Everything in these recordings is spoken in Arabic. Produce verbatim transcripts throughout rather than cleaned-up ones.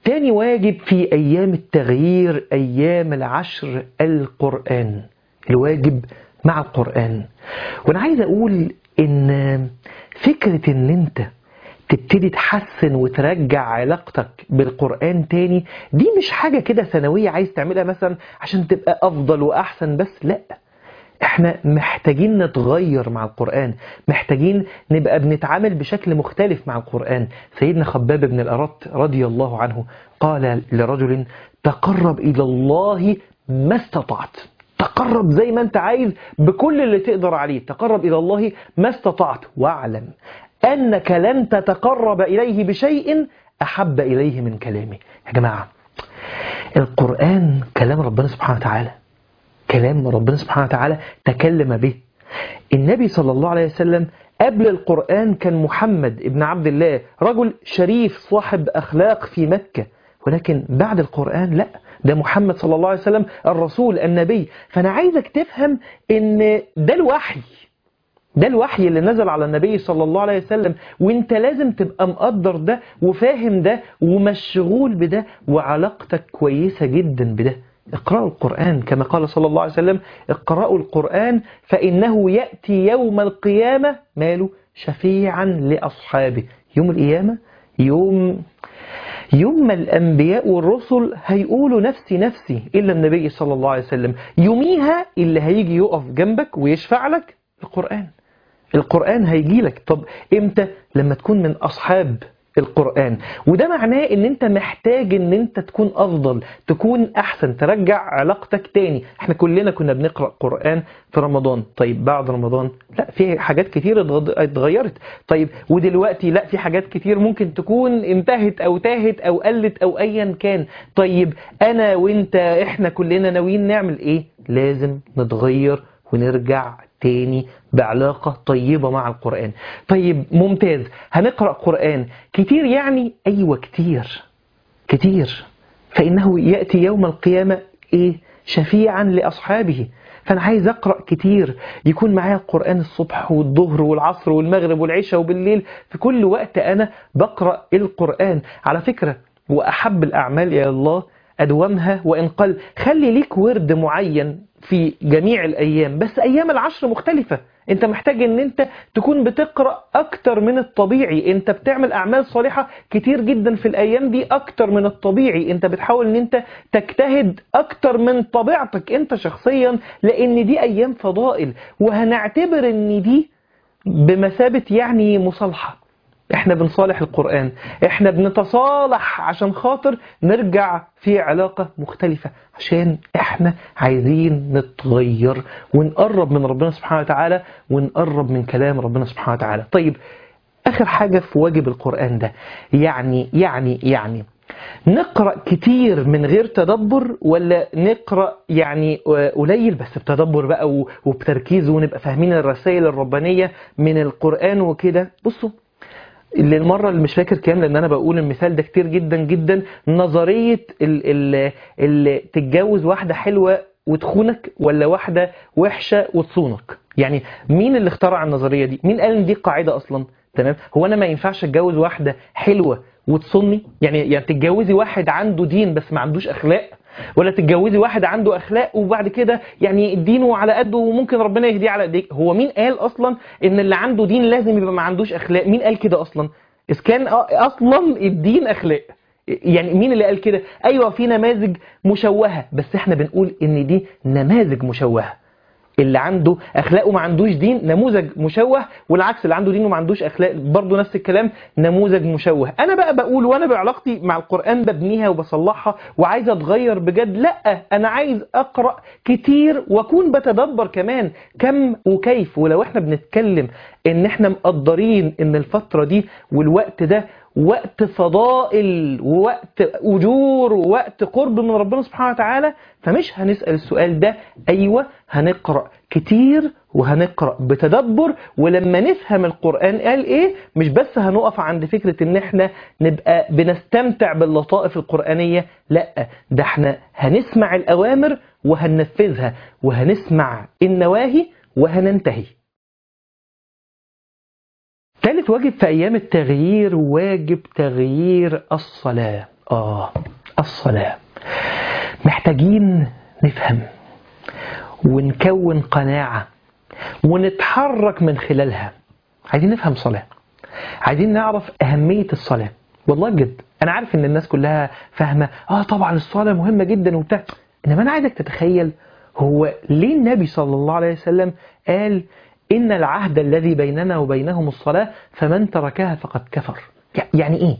تاني واجب في أيام التغيير، أيام العشر، القرآن، الواجب مع القرآن. وأنا عايز أقول إن فكرة إن أنت تبتدي تحسن وترجع علاقتك بالقرآن تاني، دي مش حاجة كده ثانوية عايز تعملها مثلا عشان تبقى أفضل وأحسن بس، لأ، احنا محتاجين نتغير مع القرآن، محتاجين نبقى بنتعامل بشكل مختلف مع القرآن. سيدنا خباب بن الأرت رضي الله عنه قال لرجل: تقرب إلى الله ما استطعت. تقرب زي ما انت عايز بكل اللي تقدر عليه، تقرب إلى الله ما استطعت، واعلم أنك لن تتقرب إليه بشيء أحب إليه من كلامه. يا جماعة، القرآن كلام ربنا سبحانه وتعالى، كلام ربنا سبحانه وتعالى تكلم به. النبي صلى الله عليه وسلم قبل القرآن كان محمد ابن عبد الله، رجل شريف صاحب أخلاق في مكة، ولكن بعد القرآن لا، ده محمد صلى الله عليه وسلم الرسول النبي. فأنا عايزك تفهم إن ده الوحي، ده الوحي اللي نزل على النبي صلى الله عليه وسلم، وانت لازم تبقى مقدر ده وفاهم ده ومشغول بده وعلاقتك كويسة جدا بده. اقرأوا القرآن كما قال صلى الله عليه وسلم: اقرأوا القرآن فإنه يأتي يوم القيامة ماله شفيعا لأصحابه. يوم القيامة يوم يوم الأنبياء والرسل هيقولوا نفسي نفسي إلا النبي صلى الله عليه وسلم. يوميها اللي هيجي يقف جنبك ويشفع لك القرآن. القرآن هيجي لك. طب إمتى؟ لما تكون من أصحاب القرآن. وده معناه ان انت محتاج ان انت تكون افضل، تكون احسن، ترجع علاقتك تاني. احنا كلنا كنا بنقرأ قرآن في رمضان، طيب بعد رمضان لا، في حاجات كتير اتغيرت. طيب ودلوقتي لا، في حاجات كتير ممكن تكون انتهت او تاهت او قلت او ايا كان. طيب انا وانت احنا كلنا ناويين نعمل ايه؟ لازم نتغير ونرجع تاني بعلاقة طيبة مع القرآن. طيب ممتاز، هنقرأ قرآن كتير يعني؟ أيوة كتير كتير، فإنه يأتي يوم القيامة إيه؟ شفيعا لأصحابه. فأنا عايز أقرأ كتير، يكون معايا القرآن الصبح والظهر والعصر والمغرب والعشاء وبالليل، في كل وقت أنا بقرأ القرآن. على فكرة، وأحب الأعمال إلى الله أدومها وإن قل. خلي ليك ورد معين في جميع الأيام، بس أيام العشر مختلفة. أنت محتاج أن أنت تكون بتقرأ أكتر من الطبيعي، أنت بتعمل أعمال صالحة كتير جدا في الأيام دي أكتر من الطبيعي، أنت بتحاول أن أنت تجتهد أكتر من طبيعتك أنت شخصيا، لأن دي أيام فضائل، وهنعتبر أن دي بمثابة يعني مصالحة. احنا بنصالح القرآن، احنا بنتصالح عشان خاطر نرجع في علاقة مختلفة، عشان احنا عايزين نتغير ونقرب من ربنا سبحانه وتعالى ونقرب من كلام ربنا سبحانه وتعالى. طيب اخر حاجة في واجب القرآن ده، يعني يعني يعني نقرأ كتير من غير تدبر، ولا نقرأ يعني قليل بس بتدبر بقى وبتركيز ونبقى فاهمين الرسائل الربانية من القرآن وكده؟ بصوا، اللي المرة اللي مش فاكر كام، لأن أنا بقول المثال ده كتير جدا جدا، نظرية اللي تتجوز واحدة حلوة وتخونك ولا واحدة وحشة وتصونك. يعني مين اللي اخترع النظرية دي؟ مين قال ان دي قاعدة أصلا؟ تمام؟ هو أنا ما ينفعش أتجوز واحدة حلوة وتصوني؟ يعني يعني تتجوزي واحد عنده دين بس ما عندوش أخلاق، ولا تتجوزي واحد عنده أخلاق وبعد كده يعني دينه على قده وممكن ربنا يهديه على ايديك؟ هو مين قال أصلا إن اللي عنده دين لازم يبقى ما عندوش أخلاق؟ مين قال كده أصلا؟ إذا كان أصلا الدين أخلاق، يعني مين اللي قال كده؟ أيوة في نماذج مشوهة، بس احنا بنقول إن دي نماذج مشوهة. اللي عنده أخلاق وما عندوش دين نموذج مشوه، والعكس اللي عنده دين وما عندوش أخلاق برضه نفس الكلام نموذج مشوه. أنا بقى بقول وأنا بعلاقتي مع القرآن ببنيها وبصلحها وعايز أتغير بجد، لأ، أنا عايز أقرأ كتير وأكون بتدبر كمان كم وكيف. ولو احنا بنتكلم إن احنا مقدرين إن الفترة دي والوقت ده وقت فضائل ووقت أجور ووقت قرب من ربنا سبحانه وتعالى، فمش هنسأل السؤال ده. أيوة هنقرأ كتير وهنقرأ بتدبر، ولما نفهم القرآن قال إيه مش بس هنقف عند فكرة إن احنا نبقى بنستمتع باللطائف القرآنية، لأ، ده احنا هنسمع الأوامر وهننفذها، وهنسمع النواهي وهننتهي. ثالث واجب في أيام التغيير، واجب تغيير الصلاة. آه الصلاة. محتاجين نفهم ونكون قناعة ونتحرك من خلالها. عايزين نفهم صلاة، عايزين نعرف أهمية الصلاة. والله بجد أنا عارف إن الناس كلها فاهمة آه طبعا الصلاة مهمة جدا وبتاع، إنما أنا عايزك تتخيل هو ليه النبي صلى الله عليه وسلم قال إن العهد الذي بيننا وبينهم الصلاة فمن تركها فقد كفر. يعني إيه؟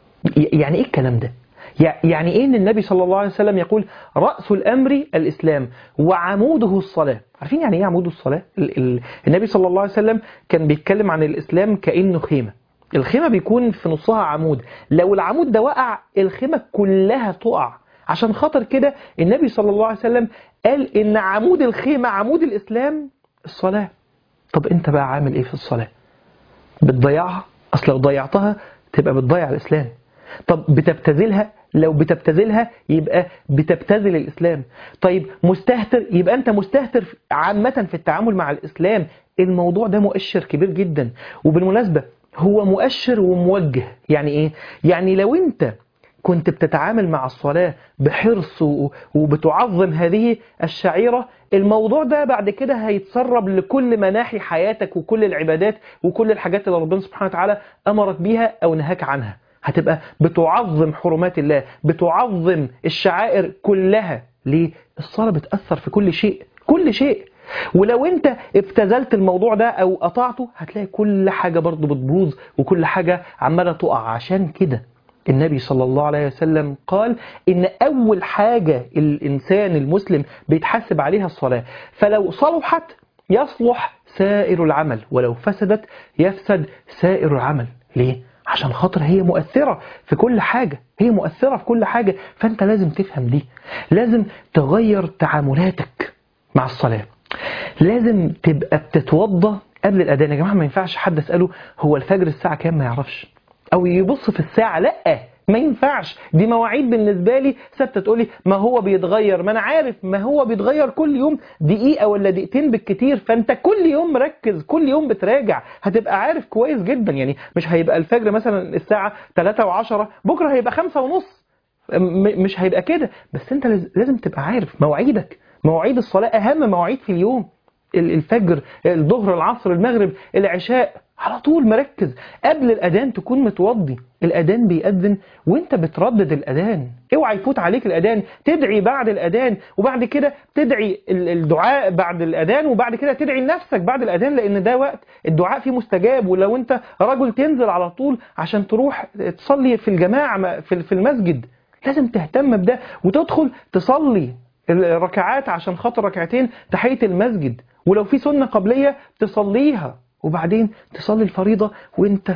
يعني إيه الكلام ده؟ يعني إيه إن النبي صلى الله عليه وسلم يقول رأس الأمر الإسلام وعموده الصلاة؟ عارفين يعني إيه عموده الصلاة؟ النبي صلى الله عليه وسلم كان بيتكلم عن الإسلام كأنه خيمة. الخيمة بيكون في نصها عمود، لو العمود ده وقع الخيمة كلها تقع. عشان خاطر كده النبي صلى الله عليه وسلم قال إن عمود الخيمة عمود الإسلام الصلاة. طب أنت بقى عامل إيه في الصلاة؟ بتضيعها؟ أصل لو ضيعتها تبقى بتضيع الإسلام. طب بتبتذلها؟ لو بتبتذلها يبقى بتبتذل الإسلام. طيب مستهتر؟ يبقى أنت مستهتر عامة في التعامل مع الإسلام. الموضوع ده مؤشر كبير جدا، وبالمناسبة هو مؤشر وموجه. يعني إيه؟ يعني لو أنت كنت بتتعامل مع الصلاة بحرص وبتعظم هذه الشعيرة، الموضوع ده بعد كده هيتسرب لكل مناحي حياتك وكل العبادات وكل الحاجات اللي ربنا سبحانه وتعالى أمرك بيها أو نهاك عنها. هتبقى بتعظم حرمات الله، بتعظم الشعائر كلها. ليه؟ الصلاة بتأثر في كل شيء، كل شيء. ولو انت ابتذلت الموضوع ده او قطعته هتلاقي كل حاجة برضو بتبوظ وكل حاجة عمالة تقع. عشان كده النبي صلى الله عليه وسلم قال إن أول حاجة الإنسان المسلم بيتحاسب عليها الصلاة، فلو صلحت يصلح سائر العمل، ولو فسدت يفسد سائر العمل. ليه؟ عشان خاطر هي مؤثرة في كل حاجة، هي مؤثرة في كل حاجة. فأنت لازم تفهم دي، لازم تغير تعاملاتك مع الصلاة. لازم تبقى بتتوضى قبل الأذان. يا جماعة ما ينفعش حد أسأله هو الفجر الساعة كام ما يعرفش، أو يبص في الساعة. لأ ما ينفعش، دي مواعيد بالنسبة لي ثابتة. تقولي ما هو بيتغير، ما أنا عارف ما هو بيتغير كل يوم دقيقة ولا دقيقتين بالكتير. فأنت كل يوم مركز، كل يوم بتراجع، هتبقى عارف كويس جدا. يعني مش هيبقى الفجر مثلا الساعة ثلاثة وعشرة بكرة هيبقى خمسة ونص، مش هيبقى كده. بس أنت لازم تبقى عارف مواعيدك. مواعيد الصلاة أهم مواعيد في اليوم، الفجر، الظهر، العصر، المغرب، العشاء، على طول مركز. قبل الأذان تكون متوضي، الأذان بيأذن وانت بتردد الأذان. اوعى يفوت عليك الأذان، تدعي بعد الأذان، وبعد كده تدعي الدعاء بعد الأذان، وبعد كده تدعي لنفسك بعد الأذان، لأن ده وقت الدعاء فيه مستجاب. ولو انت رجل تنزل على طول عشان تروح تصلي في الجماعة في المسجد، لازم تهتم بده وتدخل تصلي الركعات عشان خاطر ركعتين تحية المسجد، ولو في سنة قبلية تصليها، وبعدين تصلي الفريضة وانت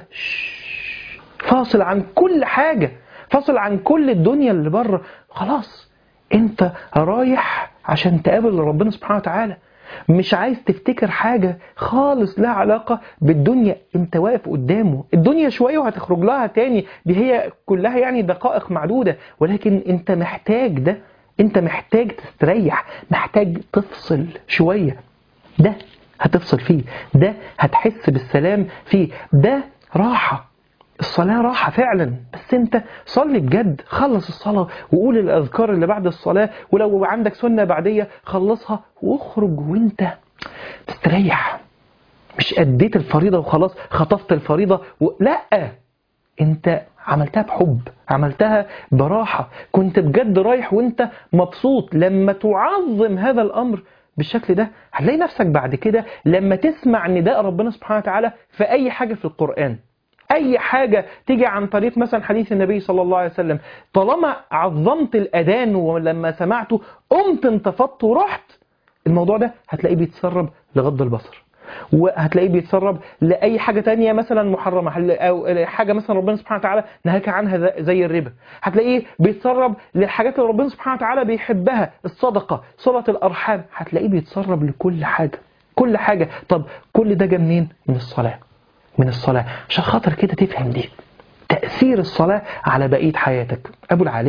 فاصل عن كل حاجة، فاصل عن كل الدنيا اللي بره. خلاص انت رايح عشان تقابل ربنا سبحانه وتعالى، مش عايز تفتكر حاجة خالص لها علاقة بالدنيا. انت واقف قدامه، الدنيا شوية وهتخرج لها تاني، دي هي كلها يعني دقائق معدودة، ولكن انت محتاج ده، انت محتاج تستريح، محتاج تفصل شوية. ده هتفصل فيه، ده هتحس بالسلام فيه، ده راحة. الصلاة راحة فعلا، بس انت صلي بجد. خلص الصلاة وقول الأذكار اللي بعد الصلاة، ولو عندك سنة بعدية خلصها واخرج وانت تستريح. مش أديت الفريضة وخلاص خطفت الفريضة و... لا، انت عملتها بحب، عملتها براحة، كنت بجد رايح وانت مبسوط. لما تعظم هذا الأمر بالشكل ده هتلاقي نفسك بعد كده لما تسمع نداء ربنا سبحانه وتعالى في أي حاجة في القرآن، أي حاجة تيجي عن طريق مثلا حديث النبي صلى الله عليه وسلم، طالما عظمت الأذان ولما سمعته قمت انتفضت ورحت، الموضوع ده هتلاقيه بيتسرب لغض البصر، وهتلاقيه بيتسرب لأي حاجة تانية مثلا محرمة، أو حاجة مثلا ربنا سبحانه وتعالى نهاك عنها زي الربا، هتلاقيه بيتسرب للحاجات اللي ربنا سبحانه وتعالى بيحبها، الصدقة، صلة الأرحام، هتلاقيه بيتسرب لكل حاجة، كل حاجة. طب كل ده جه منين؟ من الصلاة، من الصلاة. عشان خاطر كده تفهم دي تأثير الصلاة على بقية حياتك. أبو العالية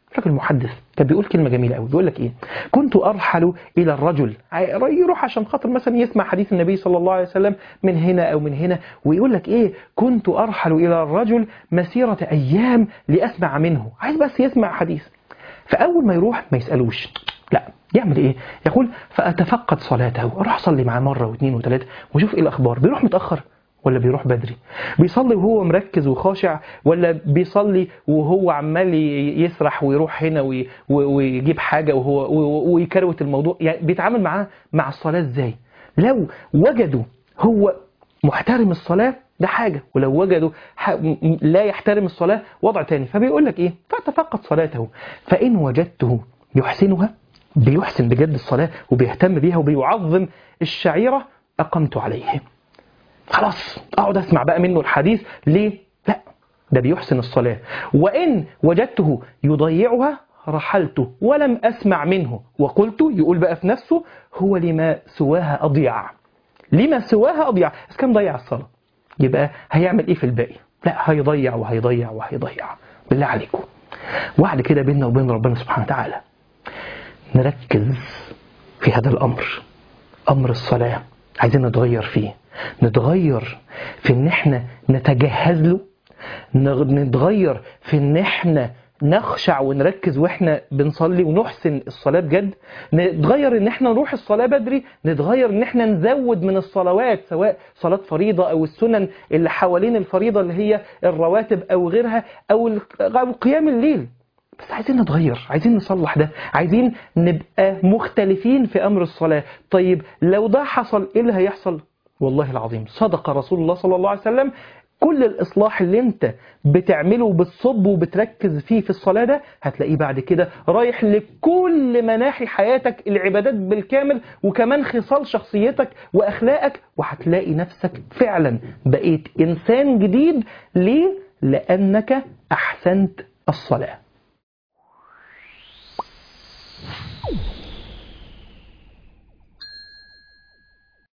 راجل محدث كان بيقول كلمة جميلة قوي، بيقول لك ايه؟ كنت ارحل الى الرجل، يروح عشان خاطر مثلا يسمع حديث النبي صلى الله عليه وسلم من هنا او من هنا، ويقول لك ايه؟ كنت ارحل الى الرجل مسيرة ايام لاسمع منه، عايز بس يسمع حديث. فاول ما يروح ما يسالوش، لا يعمل ايه؟ يقول فاتفقد صلاته، اروح اصلي معاه مره واثنين وثلاثه واشوف ايه الاخبار، بيروح متاخر ولا بيروح بدري؟ بيصلي وهو مركز وخاشع ولا بيصلي وهو عمال يسرح ويروح هنا ويجيب حاجه وهو ويكروت الموضوع؟ يعني بيتعامل معاه مع الصلاه ازاي؟ لو وجدوا هو محترم الصلاه ده حاجه، ولو وجدوا لا يحترم الصلاه وضع تاني. فبيقول لك ايه؟ فتفقد صلاته فان وجدته يحسنها، بيحسن بجد الصلاه وبيهتم بيها وبيعظم الشعيره، اقمت عليه. خلاص اقعد اسمع بقى منه الحديث ليه؟ لا ده بيحسن الصلاة. وإن وجدته يضيعها رحلته ولم أسمع منه وقلت، يقول بقى في نفسه هو لما سواها أضيع، لما سواها أضيع، بس كان ضيع الصلاة يبقى هيعمل إيه في الباقي؟ لا هيضيع وهيضيع وهيضيع. بالله عليكم وعد كده بيننا وبين ربنا سبحانه وتعالى نركز في هذا الأمر، أمر الصلاة، عايزين نتغير فيه، نتغير في ان احنا نتجهز له، نتغير في ان احنا نخشع ونركز واحنا بنصلي ونحسن الصلاة بجد، نتغير ان احنا نروح الصلاة بدري، نتغير ان احنا نزود من الصلوات سواء صلاة فريضة او السنن اللي حوالين الفريضة اللي هي الرواتب او غيرها او قيام الليل. بس عايزين نتغير، عايزين نصلح ده، عايزين نبقى مختلفين في أمر الصلاة. طيب لو ده حصل إيه اللي هيحصل؟ والله العظيم صدق رسول الله صلى الله عليه وسلم، كل الإصلاح اللي انت بتعمله وبتصب وبتركز فيه في الصلاة ده هتلاقيه بعد كده رايح لكل مناحي حياتك، العبادات بالكامل وكمان خصال شخصيتك وأخلاقك، وهتلاقي نفسك فعلا بقيت إنسان جديد. ليه؟ لأنك أحسنت الصلاة.